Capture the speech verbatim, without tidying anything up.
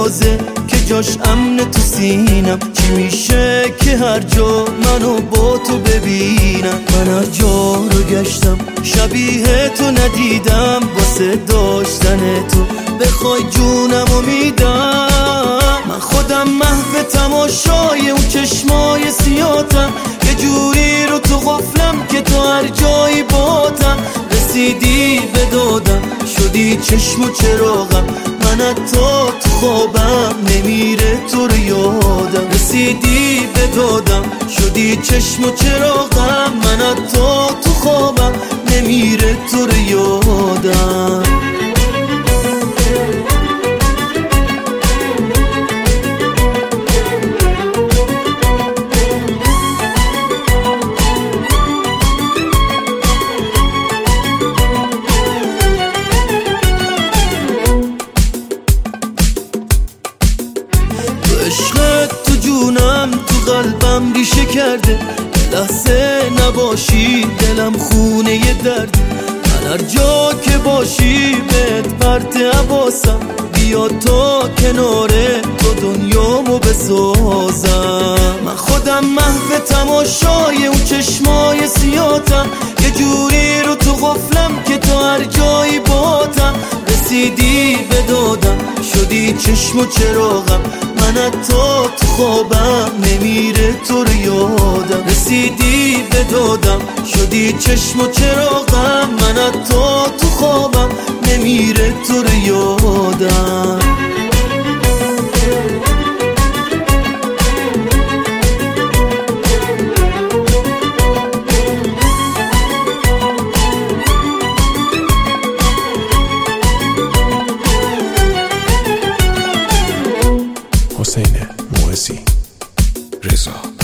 بازه که جاش امن تو سینم. چی میشه که هر جا منو با تو ببینم؟ من هر جا رو گشتم شبیه تو ندیدم، واسه داشتن تو بخوای جونمو میدم. من خودم محو تماشای اون چشمای سیاتم، یه جوری رو تو غفلم که تو هر جایی باتم. رسیدی به دادم شدی چشم و چراغم، من حتی تو خوابم نمیره تو رو یادم. رسیدی به دادم شدی چشم و چراغم، من حتی تو خوابم نمیره تو رو یادم. عشقت تو جونم تو قلبم ریشه کرده، لحظه نباشی دلم خونه ی درده. من هر جا که باشی بهت پرت حواسم، بیا تا کنار تو دنیامو بسازم. من خودم محو تماشای اون چشمای سیاتم، یه جوری رو تو غفلم که تو هر جایی باتم. رسیدی به دادم شدی چشم و چراغم، من حتی تو خوابم نمیره تو رو یادم. رسیدی به دادم شدی چشم و چراغم، من حتی تو خوابم نمیره تو رو یادم. حسین موعظی رضا